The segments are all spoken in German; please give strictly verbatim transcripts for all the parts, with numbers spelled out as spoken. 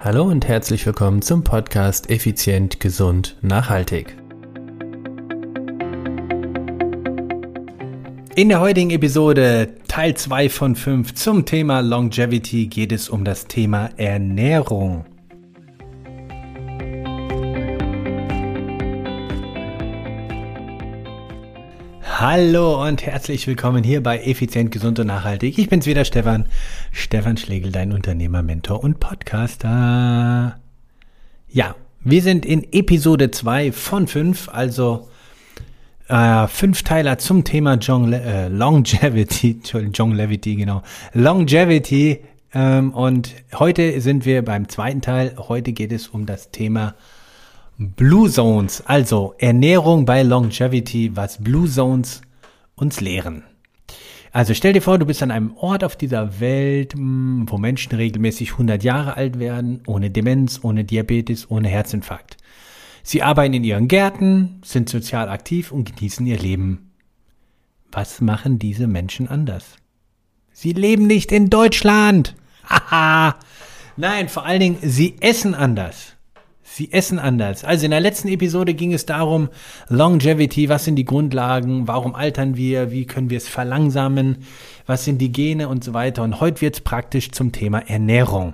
Hallo und herzlich willkommen zum Podcast Effizient, Gesund, Nachhaltig. In der heutigen Episode Teil zwei von fünf zum Thema Longevity geht es um das Thema Ernährung. Hallo und herzlich willkommen hier bei Effizient, Gesund und Nachhaltig. Ich bin's wieder, Stefan. Stefan Schlegel, dein Unternehmer, Mentor und Podcaster. Ja, wir sind in Episode zwei von fünf, also äh, fünf Teiler zum Thema John, äh, Longevity, Longevity, genau, Longevity. Ähm, und heute sind wir beim zweiten Teil. Heute geht es um das Thema Blue Zones, also Ernährung bei Longevity, was Blue Zones uns lehren. Also stell dir vor, du bist an einem Ort auf dieser Welt, wo Menschen regelmäßig hundert Jahre alt werden, ohne Demenz, ohne Diabetes, ohne Herzinfarkt. Sie arbeiten in ihren Gärten, sind sozial aktiv und genießen ihr Leben. Was machen diese Menschen anders? Sie leben nicht in Deutschland. Haha. Nein, vor allen Dingen, sie essen anders. Sie essen anders. Also in der letzten Episode ging es darum, Longevity, was sind die Grundlagen, warum altern wir, wie können wir es verlangsamen, was sind die Gene und so weiter. Und heute wird es praktisch zum Thema Ernährung.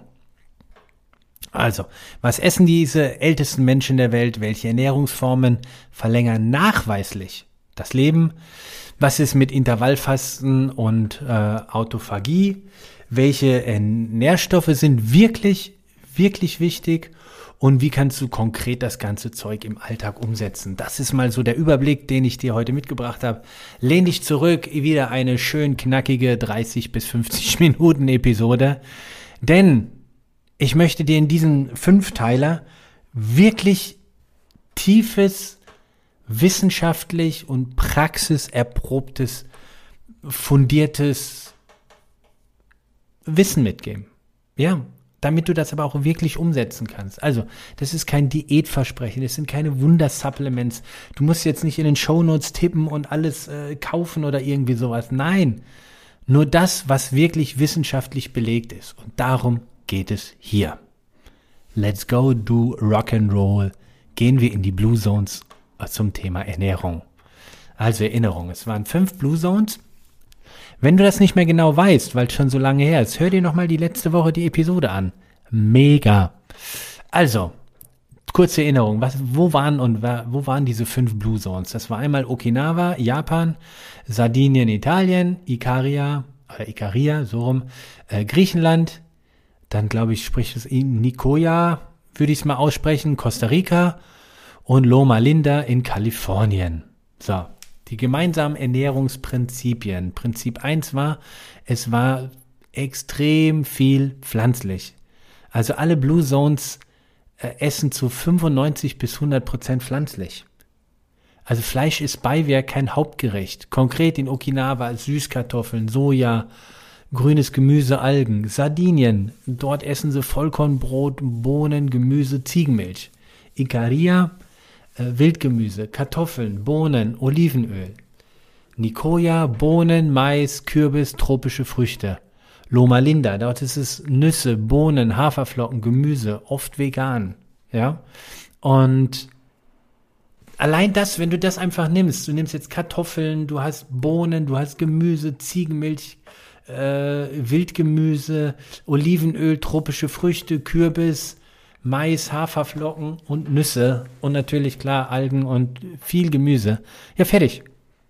Also, was essen diese ältesten Menschen der Welt? Welche Ernährungsformen verlängern nachweislich das Leben? Was ist mit Intervallfasten und äh, Autophagie? Welche äh, Nährstoffe sind wirklich, wirklich wichtig? Und wie kannst du konkret das ganze Zeug im Alltag umsetzen? Das ist mal so der Überblick, den ich dir heute mitgebracht habe. Lehn dich zurück, wieder eine schön knackige dreißig bis fünfzig Minuten Episode. Denn ich möchte dir in diesen Fünfteiler wirklich tiefes, wissenschaftlich und praxiserprobtes, fundiertes Wissen mitgeben. Ja, damit du das aber auch wirklich umsetzen kannst. Also, das ist kein Diätversprechen, das sind keine Wundersupplements. Du musst jetzt nicht in den Shownotes tippen und alles äh, kaufen oder irgendwie sowas. Nein, nur das, was wirklich wissenschaftlich belegt ist. Und darum geht es hier. Let's go do Rock'n'Roll. Gehen wir in die Blue Zones zum Thema Ernährung. Also Erinnerung, es waren fünf Blue Zones. Wenn du das nicht mehr genau weißt, weil es schon so lange her ist, hör dir nochmal die letzte Woche die Episode an. Mega. Also, kurze Erinnerung, was, wo waren und wo waren diese fünf Blue Zones? Das war einmal Okinawa, Japan, Sardinien, Italien, Ikaria, äh, Ikaria, so rum, äh, Griechenland, dann glaube ich, spricht es Nicoya, würde ich es mal aussprechen, Costa Rica und Loma Linda in Kalifornien. So. Die gemeinsamen Ernährungsprinzipien. Prinzip eins war, es war extrem viel pflanzlich. Also alle Blue Zones äh, essen zu fünfundneunzig bis hundert Prozent pflanzlich. Also Fleisch ist Beiwerk, kein Hauptgericht. Konkret in Okinawa Süßkartoffeln, Soja, grünes Gemüse, Algen. Sardinien, dort essen sie Vollkornbrot, Bohnen, Gemüse, Ziegenmilch. Ikaria, Wildgemüse, Kartoffeln, Bohnen, Olivenöl. Nicoya, Bohnen, Mais, Kürbis, tropische Früchte. Loma Linda, dort ist es Nüsse, Bohnen, Haferflocken, Gemüse, oft vegan. Ja? Und allein das, wenn du das einfach nimmst, du nimmst jetzt Kartoffeln, du hast Bohnen, du hast Gemüse, Ziegenmilch, äh, Wildgemüse, Olivenöl, tropische Früchte, Kürbis, Mais, Haferflocken und Nüsse und natürlich, klar, Algen und viel Gemüse. Ja, fertig.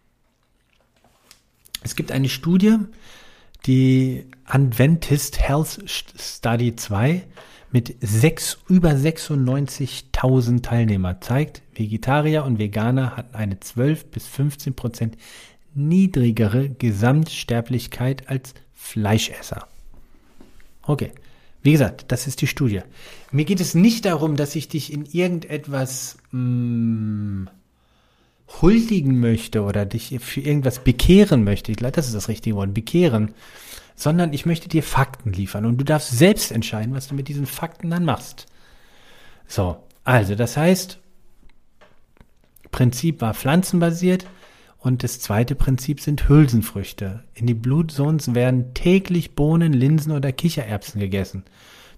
Es gibt eine Studie, die Adventist Health Study zwei mit sechs, über sechsundneunzigtausend Teilnehmer zeigt, Vegetarier und Veganer hatten eine zwölf bis fünfzehn Prozent niedrigere Gesamtsterblichkeit als Fleischesser. Okay. Wie gesagt, das ist die Studie. Mir geht es nicht darum, dass ich dich in irgendetwas mh, huldigen möchte oder dich für irgendwas bekehren möchte. Ich glaube, das ist das richtige Wort, bekehren. Sondern ich möchte dir Fakten liefern und du darfst selbst entscheiden, was du mit diesen Fakten dann machst. So, also das heißt, Prinzip war pflanzenbasiert. Und das zweite Prinzip sind Hülsenfrüchte. In die Blue Zones werden täglich Bohnen, Linsen oder Kichererbsen gegessen.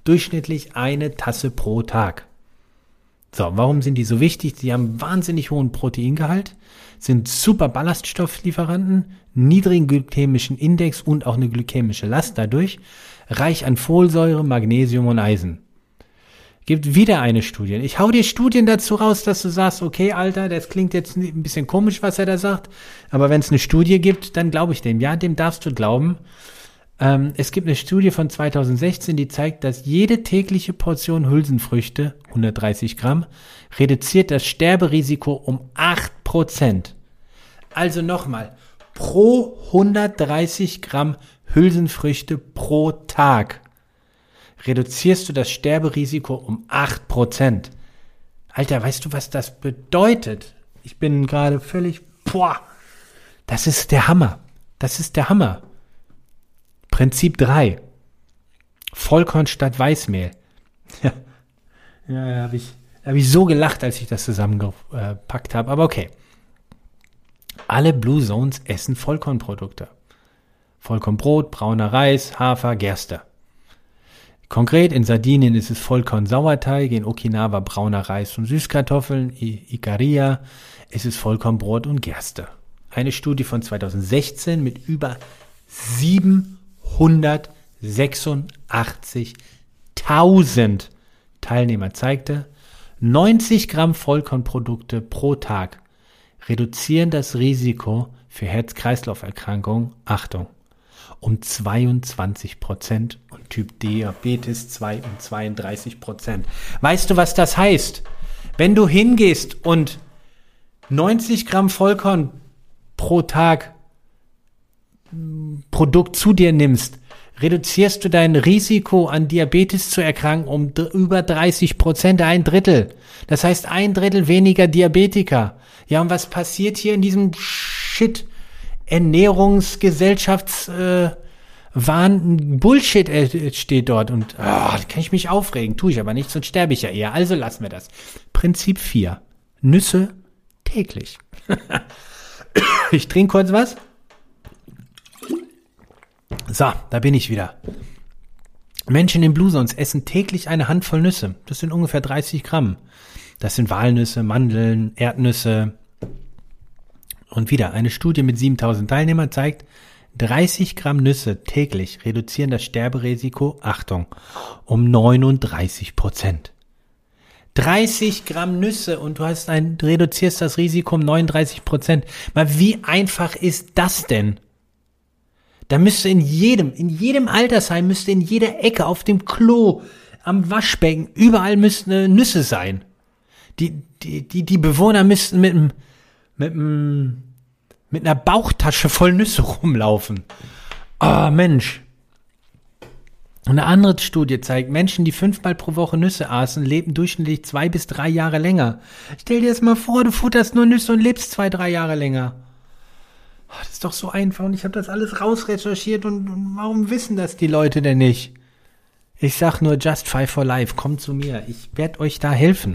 Durchschnittlich eine Tasse pro Tag. So, warum sind die so wichtig? Sie haben wahnsinnig hohen Proteingehalt, sind super Ballaststofflieferanten, niedrigen glykämischen Index und auch eine glykämische Last dadurch, reich an Folsäure, Magnesium und Eisen. Gibt wieder eine Studie. Ich hau dir Studien dazu raus, dass du sagst, okay, Alter, das klingt jetzt ein bisschen komisch, was er da sagt, aber wenn es eine Studie gibt, dann glaube ich dem. Ja, dem darfst du glauben. Ähm, es gibt eine Studie von zweitausendsechzehn, die zeigt, dass jede tägliche Portion Hülsenfrüchte, hundertdreißig Gramm, reduziert das Sterberisiko um acht Prozent. Also nochmal, pro hundertdreißig Gramm Hülsenfrüchte pro Tag reduzierst du das Sterberisiko um acht Prozent. Alter, weißt du, was das bedeutet? Ich bin gerade völlig, boah, das ist der Hammer. Das ist der Hammer. Prinzip drei. Vollkorn statt Weißmehl. Ja, ja, da habe ich, hab ich so gelacht, als ich das zusammengepackt habe. Aber okay. Alle Blue Zones essen Vollkornprodukte. Vollkornbrot, brauner Reis, Hafer, Gerste. Konkret in Sardinien ist es Vollkorn-Sauerteig, in Okinawa brauner Reis und Süßkartoffeln, in Ikaria ist es Vollkornbrot und Gerste. Eine Studie von zweitausendsechzehn mit über siebenhundertsechsundachtzigtausend Teilnehmer zeigte, neunzig Gramm Vollkornprodukte pro Tag reduzieren das Risiko für Herz-Kreislauf-Erkrankungen, Achtung, um zweiundzwanzig Prozent und Typ Diabetes zwei um zweiunddreißig Prozent. Weißt du, was das heißt? Wenn du hingehst und neunzig Gramm Vollkorn pro Tag Produkt zu dir nimmst, reduzierst du dein Risiko an Diabetes zu erkranken um d- über dreißig Prozent, ein Drittel. Das heißt ein Drittel weniger Diabetiker. Ja, und was passiert hier in diesem Shit? Ernährungsgesellschafts äh, Wahn, Bullshit äh, steht dort und oh, da kann ich mich aufregen, tue ich aber nicht, sonst sterbe ich ja eher. Also lassen wir das. Prinzip vier. Nüsse täglich. Ich trinke kurz was. So, da bin ich wieder. Menschen in Blue Zones essen täglich eine Handvoll Nüsse. Das sind ungefähr dreißig Gramm. Das sind Walnüsse, Mandeln, Erdnüsse. Und wieder, eine Studie mit siebentausend Teilnehmern zeigt, dreißig Gramm Nüsse täglich reduzieren das Sterberisiko, Achtung, um neununddreißig Prozent. dreißig Gramm Nüsse und du hast ein, du reduzierst das Risiko um neununddreißig Prozent. Mal, wie einfach ist das denn? Da müsste in jedem, in jedem Altersheim müsste in jeder Ecke, auf dem Klo, am Waschbecken, überall müssten Nüsse sein. Die, die, die, die Bewohner müssten mit einem, mit einem, mit einer Bauchtasche voll Nüsse rumlaufen. Ah, Mensch. Und eine andere Studie zeigt, Menschen, die fünfmal pro Woche Nüsse aßen, leben durchschnittlich zwei bis drei Jahre länger. Stell dir das mal vor, du futterst nur Nüsse und lebst zwei, drei Jahre länger. Das ist doch so einfach und ich habe das alles rausrecherchiert und, und warum wissen das die Leute denn nicht? Ich sag nur Just Five for Life, kommt zu mir, ich werde euch da helfen.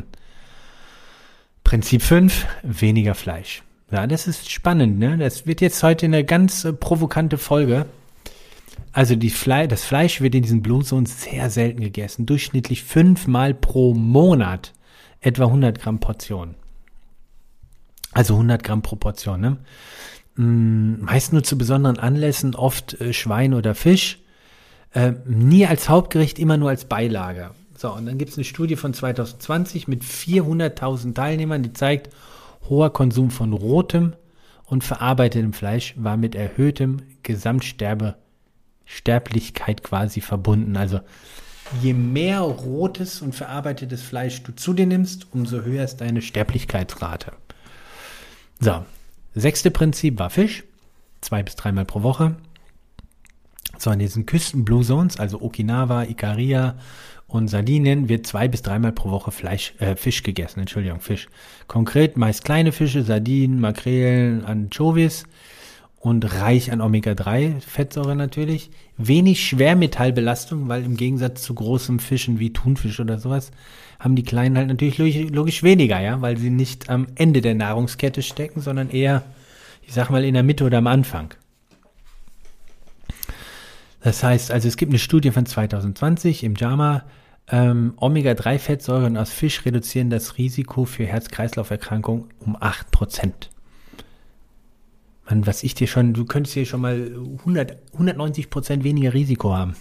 Prinzip fünf, weniger Fleisch. Ja, das ist spannend, ne? Das wird jetzt heute eine ganz äh, provokante Folge. Also die Fle- das Fleisch wird in diesen Blue Zones sehr selten gegessen, durchschnittlich fünfmal pro Monat, etwa hundert Gramm Portion. Also hundert Gramm pro Portion, ne? Meist nur zu besonderen Anlässen, oft äh, Schwein oder Fisch, äh, nie als Hauptgericht, immer nur als Beilage. So, und dann gibt es eine Studie von zweitausendzwanzig mit vierhunderttausend Teilnehmern, die zeigt, hoher Konsum von rotem und verarbeitetem Fleisch war mit erhöhtem Gesamtsterblichkeit quasi verbunden. Also je mehr rotes und verarbeitetes Fleisch du zu dir nimmst, umso höher ist deine Sterblichkeitsrate. So. Sechste Prinzip war Fisch, zwei bis dreimal pro Woche. So, in diesen Küsten-Blue Zones, also Okinawa, Ikaria und Sardinien, wird zwei bis dreimal pro Woche Fleisch, äh, Fisch gegessen, Entschuldigung, Fisch. Konkret meist kleine Fische, Sardinen, Makrelen, Anchovies und reich an Omega drei Fettsäure natürlich. Wenig Schwermetallbelastung, weil im Gegensatz zu großen Fischen wie Thunfisch oder sowas, haben die Kleinen halt natürlich logisch, logisch weniger, ja, weil sie nicht am Ende der Nahrungskette stecken, sondern eher, ich sag mal, in der Mitte oder am Anfang. Das heißt, also es gibt eine Studie von zweitausendzwanzig im JAMA, Ähm, Omega drei Fettsäuren aus Fisch reduzieren das Risiko für Herz-Kreislauf-Erkrankungen um acht Prozent. Mann, was ich dir schon, du könntest hier schon mal hundert, hundertneunzig Prozent weniger Risiko haben.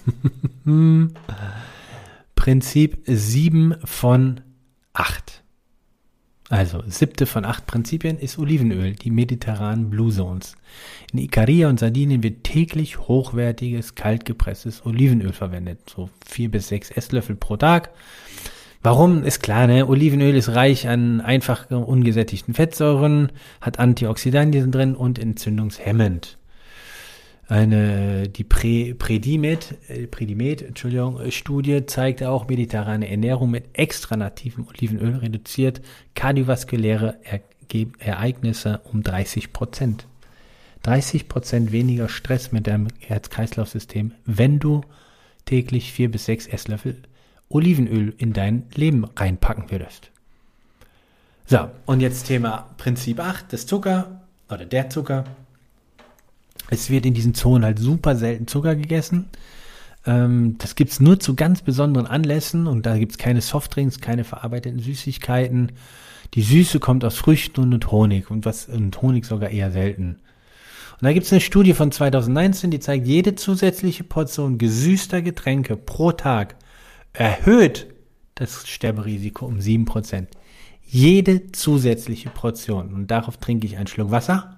Prinzip sieben von acht. Also, siebte von acht Prinzipien ist Olivenöl, die mediterranen Blue Zones. In Ikaria und Sardinien wird täglich hochwertiges, kaltgepresstes Olivenöl verwendet. So vier bis sechs Esslöffel pro Tag. Warum? Ist klar, ne? Olivenöl ist reich an einfach ungesättigten Fettsäuren, hat Antioxidantien drin und entzündungshemmend. Eine, die Pre, Predimed, äh, Predimed, Entschuldigung, Studie zeigte auch, mediterrane Ernährung mit extra nativem Olivenöl reduziert kardiovaskuläre Erge- Ereignisse um dreißig Prozent. dreißig Prozent weniger Stress mit deinem Herz-Kreislauf-System, wenn du täglich vier bis sechs Esslöffel Olivenöl in dein Leben reinpacken würdest. So, und jetzt Thema Prinzip acht, das Zucker oder der Zucker. Es wird in diesen Zonen halt super selten Zucker gegessen. Ähm, das gibt es nur zu ganz besonderen Anlässen und da gibt es keine Softdrinks, keine verarbeiteten Süßigkeiten. Die Süße kommt aus Früchten und Honig und, was, und Honig sogar eher selten. Und da gibt es eine Studie von zweitausendneunzehn, die zeigt, jede zusätzliche Portion gesüßter Getränke pro Tag erhöht das Sterberisiko um sieben Prozent. Jede zusätzliche Portion. Und darauf trinke ich einen Schluck Wasser.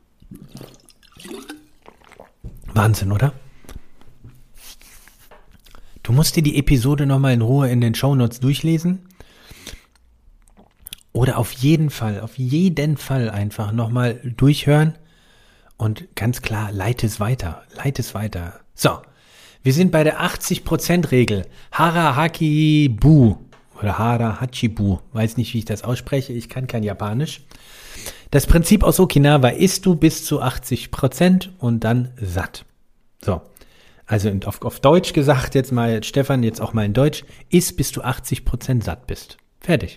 Wahnsinn, oder? Du musst dir die Episode nochmal in Ruhe in den Shownotes durchlesen. Oder auf jeden Fall, auf jeden Fall einfach nochmal durchhören. Und ganz klar, leite es weiter. Leite es weiter. So. Wir sind bei der achtzig Prozent Regel. Hara Hakibu oder Hara Hachibu. Weiß nicht, wie ich das ausspreche. Ich kann kein Japanisch. Das Prinzip aus Okinawa: isst du bis zu achtzig Prozent und dann satt. So. Also auf, auf Deutsch gesagt, jetzt mal, Stefan, jetzt auch mal in Deutsch: Iss, bis du achtzig Prozent satt bist. Fertig.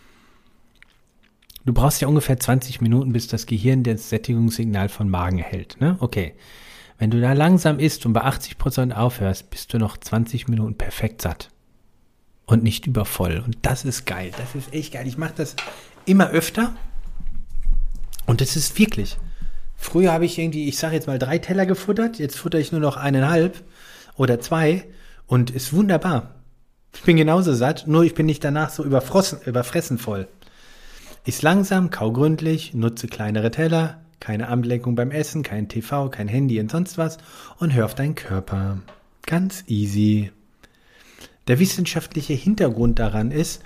Du brauchst ja ungefähr zwanzig Minuten, bis das Gehirn das Sättigungssignal von Magen erhält. Ne? Okay. Wenn du da langsam isst und bei achtzig Prozent aufhörst, bist du noch zwanzig Minuten perfekt satt. Und nicht übervoll. Und das ist geil. Das ist echt geil. Ich mache das immer öfter. Und das ist wirklich. Früher habe ich irgendwie, ich sage jetzt mal, drei Teller gefuttert. Jetzt futter ich nur noch eineinhalb oder zwei. Und ist wunderbar. Ich bin genauso satt, nur ich bin nicht danach so überfressen, überfressen voll. Iss langsam, kau gründlich, nutze kleinere Teller. Keine Ablenkung beim Essen, kein T V, kein Handy und sonst was und hör auf deinen Körper. Ganz easy. Der wissenschaftliche Hintergrund daran ist,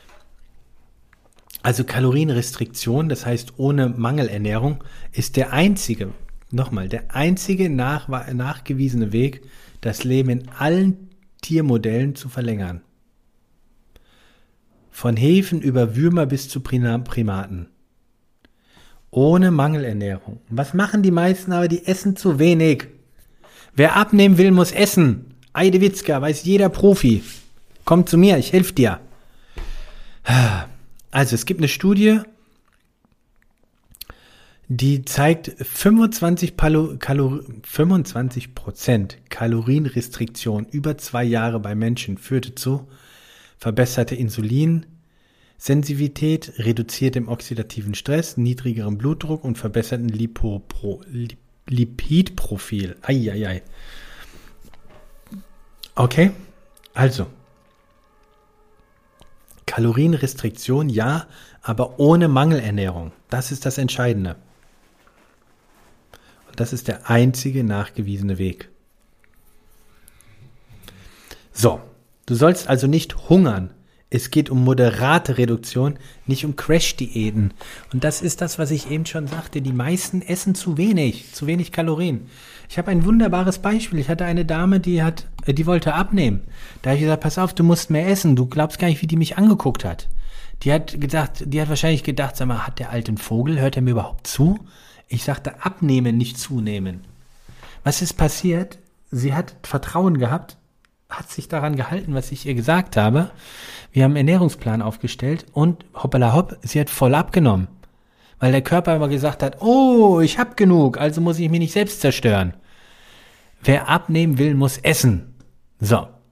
also Kalorienrestriktion, das heißt ohne Mangelernährung, ist der einzige, nochmal, der einzige nach, nachgewiesene Weg, das Leben in allen Tiermodellen zu verlängern. Von Hefen über Würmer bis zu Primaten. Ohne Mangelernährung. Was machen die meisten? Aber die essen zu wenig. Wer abnehmen will, muss essen. Eidewitzka, weiß jeder Profi. Komm zu mir, ich helfe dir. Also es gibt eine Studie, die zeigt fünfundzwanzig Palo- Kalor- fünfundzwanzig Prozent Kalorienrestriktion über zwei Jahre bei Menschen führte zu verbesserte Insulinsensitivität, reduziertem oxidativen Stress, niedrigerem Blutdruck und verbesserten Lipopro- Lip- Lipidprofil. Eieiei. Okay, also Kalorienrestriktion ja, aber ohne Mangelernährung. Das ist das Entscheidende. Und das ist der einzige nachgewiesene Weg. So, du sollst also nicht hungern. Es geht um moderate Reduktion, nicht um Crash-Diäten. Und das ist das, was ich eben schon sagte. Die meisten essen zu wenig, zu wenig Kalorien. Ich habe ein wunderbares Beispiel. Ich hatte eine Dame, die hat, die wollte abnehmen. Da habe ich gesagt, pass auf, du musst mehr essen. Du glaubst gar nicht, wie die mich angeguckt hat. Die hat gedacht, die hat wahrscheinlich gedacht, sag mal, hat der alte einen Vogel? Hört er mir überhaupt zu? Ich sagte, abnehmen, nicht zunehmen. Was ist passiert? Sie hat Vertrauen gehabt, hat sich daran gehalten, was ich ihr gesagt habe. Wir haben einen Ernährungsplan aufgestellt und hoppala hopp, sie hat voll abgenommen. Weil der Körper immer gesagt hat, oh, ich hab genug, also muss ich mich nicht selbst zerstören. Wer abnehmen will, muss essen. So,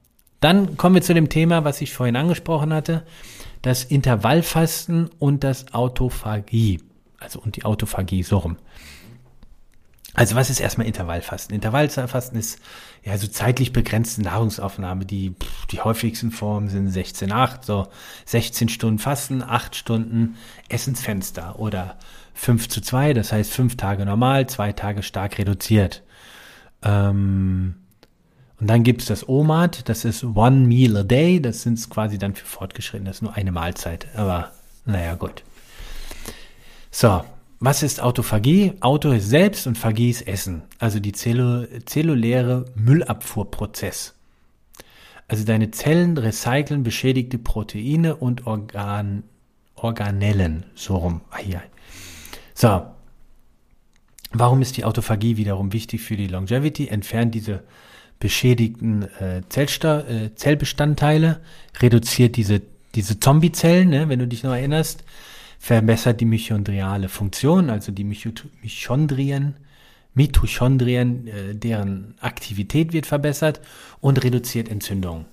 dann kommen wir zu dem Thema, was ich vorhin angesprochen hatte, das Intervallfasten und das Autophagie. Also und die Autophagie, so rum. Also was ist erstmal Intervallfasten? Intervallfasten ist ja so zeitlich begrenzte Nahrungsaufnahme. Die, die häufigsten Formen sind sechzehn acht, so sechzehn Stunden Fasten, acht Stunden Essensfenster oder fünf zu zwei, das heißt fünf Tage normal, zwei Tage stark reduziert. Ähm, und dann gibt's das O M A D, das ist One Meal a Day, das sind quasi dann für Fortgeschrittene, das ist nur eine Mahlzeit, aber naja, gut. So, was ist Autophagie? Auto ist selbst und Phagie ist Essen, also die zellu- zelluläre Müllabfuhrprozess. Also deine Zellen recyceln beschädigte Proteine und Organ, Organellen, so rum. Ah, hier. So, warum ist die Autophagie wiederum wichtig für die Longevity? Entfernt diese beschädigten äh, Zellsta- äh, Zellbestandteile, reduziert diese, diese Zombiezellen, ne, wenn du dich noch erinnerst, verbessert die mitochondriale Funktion, also die Mitochondrien, Mitochondrien, äh, deren Aktivität wird verbessert und reduziert Entzündungen.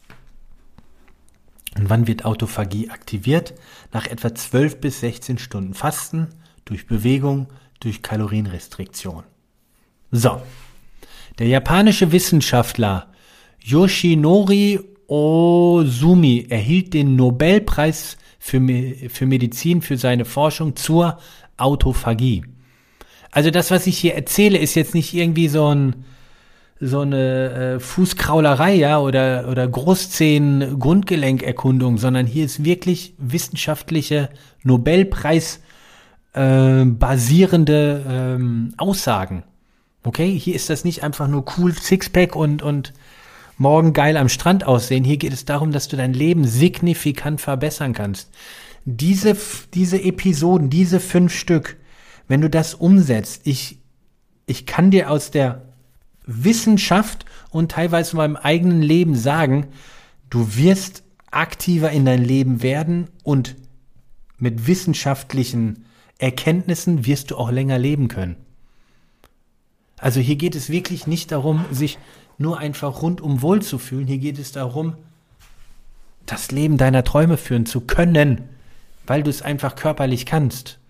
Und wann wird Autophagie aktiviert? Nach etwa zwölf bis sechzehn Stunden Fasten, durch Bewegung, durch Kalorienrestriktion. So, der japanische Wissenschaftler Yoshinori Ozumi erhielt den Nobelpreis für, Me- für Medizin für seine Forschung zur Autophagie. Also das, was ich hier erzähle, ist jetzt nicht irgendwie so ein so eine äh, Fußkraulerei, ja, oder oder Großzehen-Grundgelenkerkundung, sondern hier ist wirklich wissenschaftliche Nobelpreis äh, basierende ähm, Aussagen. Okay, hier ist das nicht einfach nur cool Sixpack und und morgen geil am Strand aussehen. Hier geht es darum, dass du dein Leben signifikant verbessern kannst. Diese diese Episoden, diese fünf Stück, wenn du das umsetzt, ich ich kann dir aus der Wissenschaft und teilweise meinem eigenen Leben sagen, du wirst aktiver in dein Leben werden und mit wissenschaftlichen Erkenntnissen wirst du auch länger leben können. Also hier geht es wirklich nicht darum, sich nur einfach rundum wohl zu fühlen. Hier geht es darum, das Leben deiner Träume führen zu können, weil du es einfach körperlich kannst.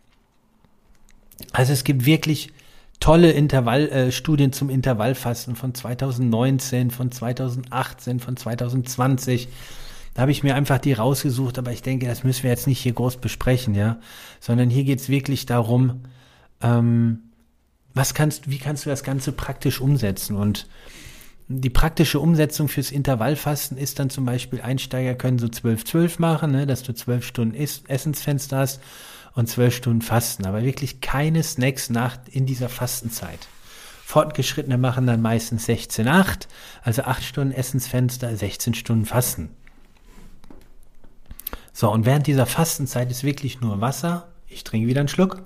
Also es gibt wirklich tolle Intervallstudien äh, zum Intervallfasten von zweitausendneunzehn, von zweitausendachtzehn, von zweitausendzwanzig. Da habe ich mir einfach die rausgesucht, aber ich denke, das müssen wir jetzt nicht hier groß besprechen, ja, sondern hier geht es wirklich darum, ähm, was kannst, wie kannst du das Ganze praktisch umsetzen? Und die praktische Umsetzung fürs Intervallfasten ist dann zum Beispiel, Einsteiger können so zwölf zwölf machen, ne, dass du zwölf Stunden Is- Essensfenster hast und zwölf Stunden Fasten, aber wirklich keine Snacks nach in dieser Fastenzeit. Fortgeschrittene machen dann meistens sechzehn acht, also acht Stunden Essensfenster, sechzehn Stunden Fasten. So, und während dieser Fastenzeit ist wirklich nur Wasser. Ich trinke wieder einen Schluck.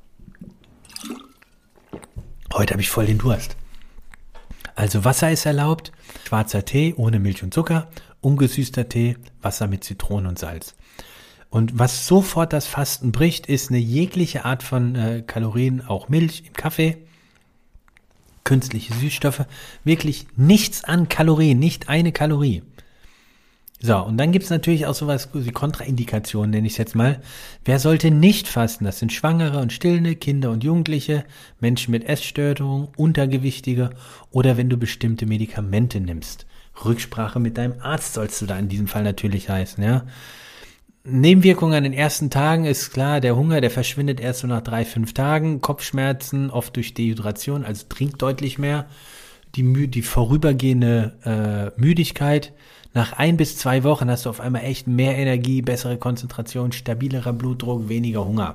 Heute habe ich voll den Durst. Also Wasser ist erlaubt, schwarzer Tee ohne Milch und Zucker, ungesüßter Tee, Wasser mit Zitrone und Salz. Und was sofort das Fasten bricht, ist eine jegliche Art von äh, Kalorien, auch Milch im Kaffee, künstliche Süßstoffe, wirklich nichts an Kalorien, nicht eine Kalorie. So, und dann gibt es natürlich auch sowas wie Kontraindikationen, nenne ich es jetzt mal. Wer sollte nicht fasten? Das sind Schwangere und Stillende, Kinder und Jugendliche, Menschen mit Essstörungen, Untergewichtige oder wenn du bestimmte Medikamente nimmst. Rücksprache mit deinem Arzt sollst du da in diesem Fall natürlich heißen, ja. Nebenwirkungen an den ersten Tagen ist klar, der Hunger, der verschwindet erst so nach drei, fünf Tagen, Kopfschmerzen, oft durch Dehydration, also trink deutlich mehr, die, Mü- die vorübergehende äh, Müdigkeit. Nach ein bis zwei Wochen hast du auf einmal echt mehr Energie, bessere Konzentration, stabilerer Blutdruck, weniger Hunger.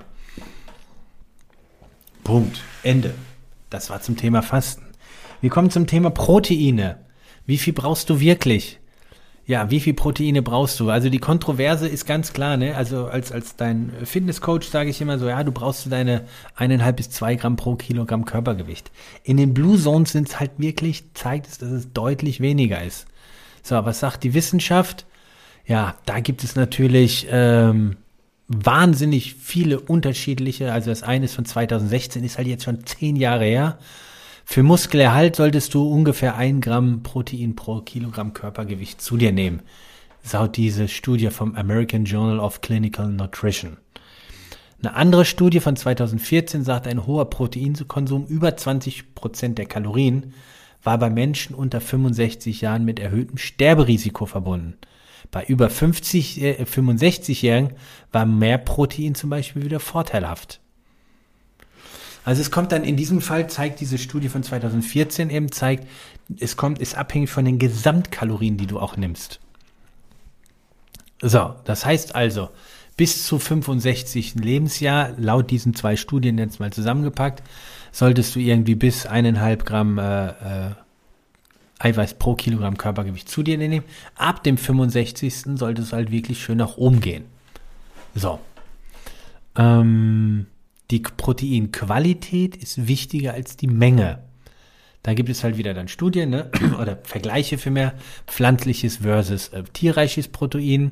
Punkt. Ende. Das war zum Thema Fasten. Wir kommen zum Thema Proteine. Wie viel brauchst du wirklich? Ja, wie viel Proteine brauchst du? Also die Kontroverse ist ganz klar, ne? Also als als dein Fitnesscoach sage ich immer so, ja, du brauchst so deine eineinhalb bis zwei Gramm pro Kilogramm Körpergewicht. In den Blue Zones sind es halt wirklich, zeigt es, dass es deutlich weniger ist. So, was sagt die Wissenschaft? Ja, da gibt es natürlich ähm, wahnsinnig viele unterschiedliche, also das eine ist von zweitausendsechzehn, ist halt jetzt schon zehn Jahre her, Für Muskelerhalt solltest du ungefähr ein Gramm Protein pro Kilogramm Körpergewicht zu dir nehmen. Laut diese Studie vom American Journal of Clinical Nutrition. Eine andere Studie von zweitausendvierzehn sagt, ein hoher Proteinkonsum über zwanzig Prozent der Kalorien war bei Menschen unter fünfundsechzig Jahren mit erhöhtem Sterberisiko verbunden. Bei über fünfzig, äh, fünfundsechzig-Jährigen war mehr Protein zum Beispiel wieder vorteilhaft. Also es kommt dann in diesem Fall, zeigt diese Studie von zweitausendvierzehn eben, zeigt, es kommt, ist abhängig von den Gesamtkalorien, die du auch nimmst. So, das heißt also, bis zu fünfundsechzig Lebensjahr, laut diesen zwei Studien jetzt mal zusammengepackt, solltest du irgendwie bis eineinhalb Gramm äh, äh, Eiweiß pro Kilogramm Körpergewicht zu dir nehmen. Ab dem fünfundsechzigsten sollte es halt wirklich schön nach oben gehen. So. Ähm, die Proteinqualität ist wichtiger als die Menge. Da gibt es halt wieder dann Studien, ne? Oder Vergleiche für mehr pflanzliches versus äh, tierreiches Protein.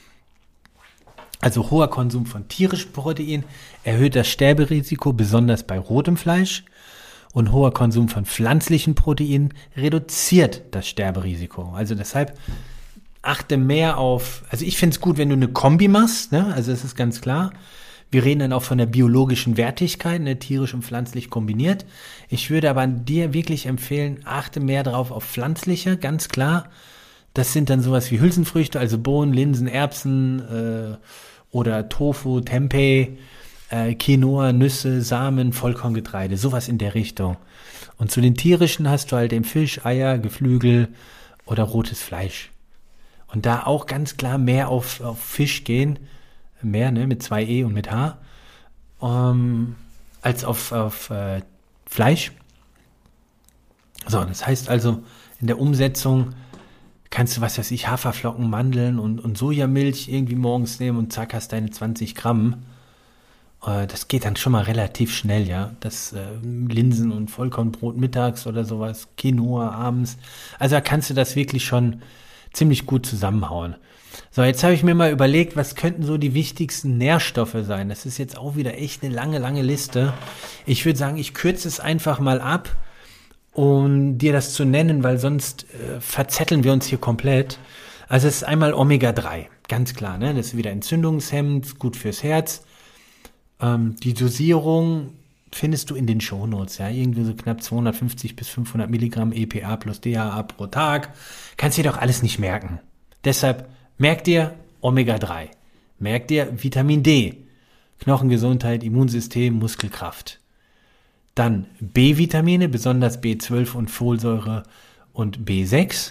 Also hoher Konsum von tierischem Protein erhöht das Sterberisiko, besonders bei rotem Fleisch. Und hoher Konsum von pflanzlichen Proteinen reduziert das Sterberisiko. Also deshalb achte mehr auf, also ich finde es gut, wenn du eine Kombi machst, ne? Also das ist ganz klar. Wir reden dann auch von der biologischen Wertigkeit, ne? Tierisch und pflanzlich kombiniert. Ich würde aber dir wirklich empfehlen, achte mehr drauf auf pflanzliche, ganz klar. Das sind dann sowas wie Hülsenfrüchte, also Bohnen, Linsen, Erbsen äh, oder Tofu, Tempeh, Äh, Quinoa, Nüsse, Samen, Vollkorngetreide, sowas in der Richtung. Und zu den tierischen hast du halt den Fisch, Eier, Geflügel oder rotes Fleisch. Und da auch ganz klar mehr auf, auf Fisch gehen, mehr, ne, mit zwei E und mit H, ähm, als auf, auf äh, Fleisch. So, das heißt also, in der Umsetzung kannst du, was weiß ich, Haferflocken, Mandeln und, und Sojamilch irgendwie morgens nehmen und zack, hast deine zwanzig Gramm. Das geht dann schon mal relativ schnell, ja. Das äh, Linsen- und Vollkornbrot mittags oder sowas, Quinoa abends. Also da kannst du das wirklich schon ziemlich gut zusammenhauen. So, jetzt habe ich mir mal überlegt, was könnten so die wichtigsten Nährstoffe sein. Das ist jetzt auch wieder echt eine lange, lange Liste. Ich würde sagen, ich kürze es einfach mal ab, um dir das zu nennen, weil sonst äh, verzetteln wir uns hier komplett. Also es ist einmal Omega drei, ganz klar, ne? Das ist wieder entzündungshemmend, gut fürs Herz. Ähm, die Dosierung findest du in den Shownotes, ja, irgendwie so knapp zweihundertfünfzig bis fünfhundert Milligramm E P A plus D H A pro Tag. Kannst dir doch alles nicht merken. Deshalb merk dir Omega drei, merk dir Vitamin D, Knochengesundheit, Immunsystem, Muskelkraft. Dann B-Vitamine, besonders B zwölf und Folsäure und B sechs.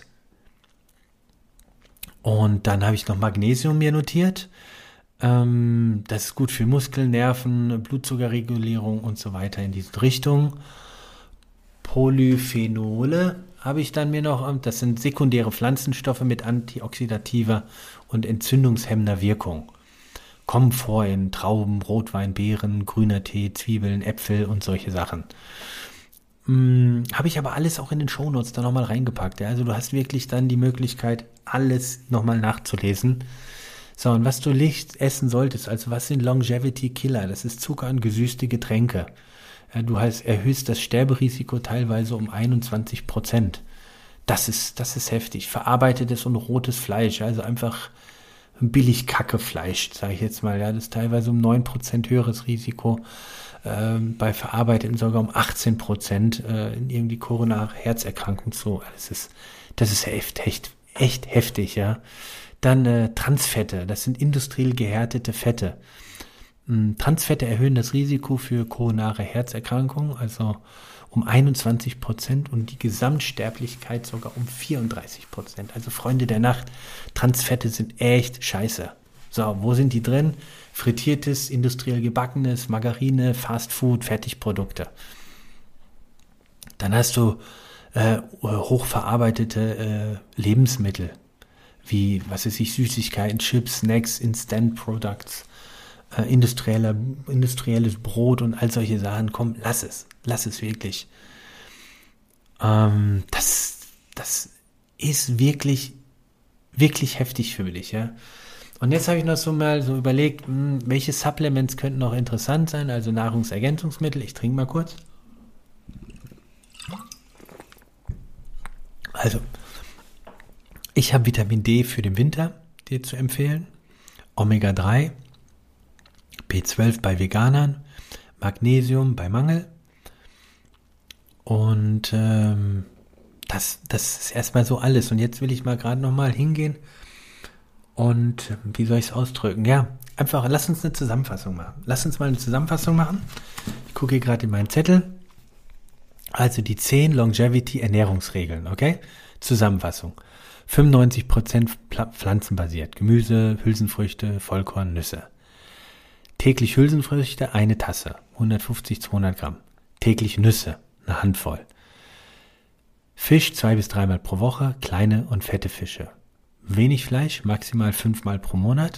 Und dann habe ich noch Magnesium mir notiert. Ähm, das ist gut für Muskeln, Nerven, Blutzuckerregulierung und so weiter in diese Richtung. Polyphenole habe ich dann mir noch, das sind sekundäre Pflanzenstoffe mit antioxidativer und entzündungshemmender Wirkung. Kommen vor in Trauben, Rotwein, Beeren, grüner Tee, Zwiebeln, Äpfel und solche Sachen. Hm, habe ich aber alles auch in den Shownotes da nochmal reingepackt. Ja? Also du hast wirklich dann die Möglichkeit, alles nochmal nachzulesen. So, und was du nicht essen solltest, also was sind Longevity Killer? Das ist Zucker und gesüßte Getränke. Ja, du hast, erhöhst das Sterberisiko teilweise um einundzwanzig Prozent. Das ist, das ist heftig. Verarbeitetes und rotes Fleisch, also einfach billig Kackefleisch, sage ich jetzt mal. Ja, das ist teilweise um neun Prozent höheres Risiko. Ähm, bei verarbeiteten sogar um achtzehn Prozent äh, in irgendwie koronare Herzerkrankung. So, das ist, das ist echt, echt, echt heftig, ja. Dann äh, Transfette, das sind industriell gehärtete Fette. Ähm, Transfette erhöhen das Risiko für koronare Herzerkrankungen, also um einundzwanzig Prozent und die Gesamtsterblichkeit sogar um vierunddreißig Prozent. Also Freunde der Nacht, Transfette sind echt scheiße. So, wo sind die drin? Frittiertes, industriell gebackenes, Margarine, Fastfood, Fertigprodukte. Dann hast du äh, hochverarbeitete äh, Lebensmittel, wie, was weiß ich, Süßigkeiten, Chips, Snacks, Instant Products, äh, industrieller, industrielles Brot und all solche Sachen. Komm, lass es, lass es wirklich. Ähm, das, das ist wirklich, wirklich heftig für dich, ja. Und jetzt habe ich noch so mal so überlegt, mh, welche Supplements könnten noch interessant sein, also Nahrungsergänzungsmittel. Ich trinke mal kurz. Also, ich habe Vitamin D für den Winter dir zu empfehlen, Omega drei, B zwölf bei Veganern, Magnesium bei Mangel und ähm, das, das ist erstmal so alles. Und jetzt will ich mal gerade nochmal hingehen und wie soll ich es ausdrücken? Ja, einfach, lass uns eine Zusammenfassung machen. Lass uns mal eine Zusammenfassung machen. Ich gucke hier gerade in meinen Zettel. Also die zehn Longevity-Ernährungsregeln, okay? Zusammenfassung. fünfundneunzig Prozent pflanzenbasiert. Gemüse, Hülsenfrüchte, Vollkorn, Nüsse. Täglich Hülsenfrüchte, eine Tasse. hundertfünfzig, zweihundert Gramm. Täglich Nüsse, eine Handvoll. Fisch zwei bis dreimal pro Woche, kleine und fette Fische. Wenig Fleisch, maximal fünfmal pro Monat.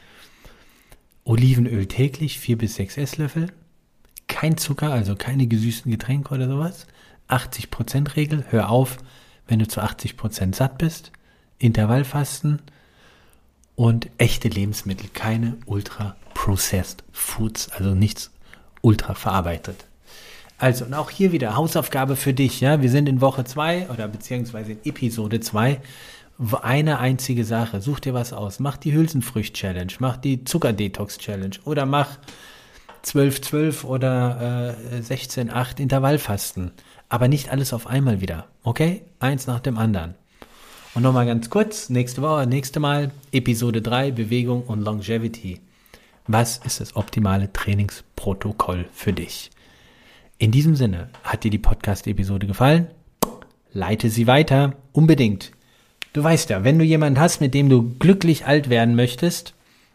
Olivenöl täglich, vier bis sechs Esslöffel. Kein Zucker, also keine gesüßten Getränke oder sowas. achtzig Prozent Regel, hör auf, wenn du zu achtzig Prozent satt bist. Intervallfasten und echte Lebensmittel, keine ultra-processed Foods, also nichts ultra verarbeitet. Also, und auch hier wieder Hausaufgabe für dich, ja, wir sind in Woche zwei oder beziehungsweise in Episode zwei, eine einzige Sache, such dir was aus, mach die Hülsenfrücht-Challenge, mach die Zucker-Detox-Challenge oder mach zwölf zwölf oder äh, sechzehn acht Intervallfasten, aber nicht alles auf einmal wieder, okay? Eins nach dem anderen. Und nochmal ganz kurz, nächste Woche, nächste Mal, Episode drei, Bewegung und Longevity. Was ist das optimale Trainingsprotokoll für dich? In diesem Sinne, hat dir die Podcast-Episode gefallen? Leite sie weiter, unbedingt. Du weißt ja, wenn du jemanden hast, mit dem du glücklich alt werden möchtest,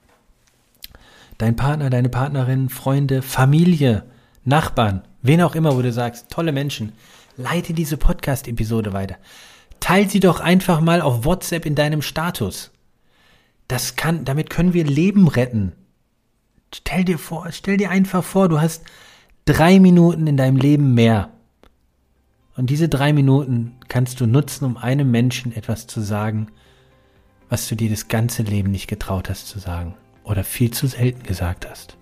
dein Partner, deine Partnerin, Freunde, Familie, Nachbarn, wen auch immer, wo du sagst, tolle Menschen, leite diese Podcast-Episode weiter. Teil sie doch einfach mal auf WhatsApp in deinem Status. Das kann, damit können wir Leben retten. Stell dir vor, stell dir einfach vor, du hast drei Minuten in deinem Leben mehr. Und diese drei Minuten kannst du nutzen, um einem Menschen etwas zu sagen, was du dir das ganze Leben nicht getraut hast zu sagen oder viel zu selten gesagt hast.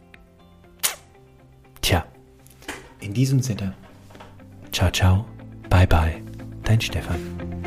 Tja, in diesem Sinne, ciao, ciao, bye, bye, dein Stefan.